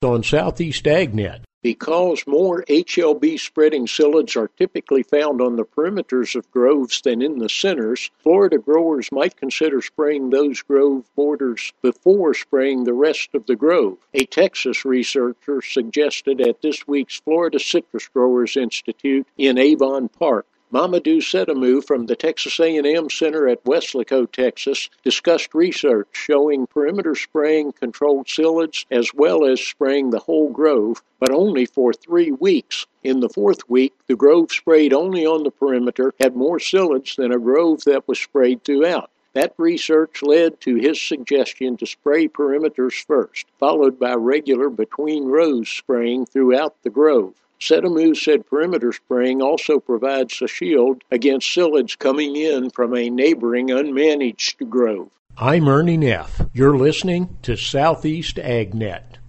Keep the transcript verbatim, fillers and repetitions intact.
On Southeast AgNet. Because more H L B-spreading psyllids are typically found on the perimeters of groves than in the centers, Florida growers might consider spraying those grove borders before spraying the rest of the grove. A Texas researcher suggested at this week's Florida Citrus Growers Institute in Avon Park. Mamadou Sedamou from the Texas A and M Center at Weslaco, Texas, discussed research showing perimeter spraying controlled psyllids as well as spraying the whole grove, but only for three weeks. In the fourth week, the grove sprayed only on the perimeter had more psyllids than a grove that was sprayed throughout. That research led to his suggestion to spray perimeters first, followed by regular between-rows spraying throughout the grove. Sedamou said perimeter spraying also provides a shield against psyllids coming in from a neighboring unmanaged grove. I'm Ernie Neff. You're listening to Southeast AgNet.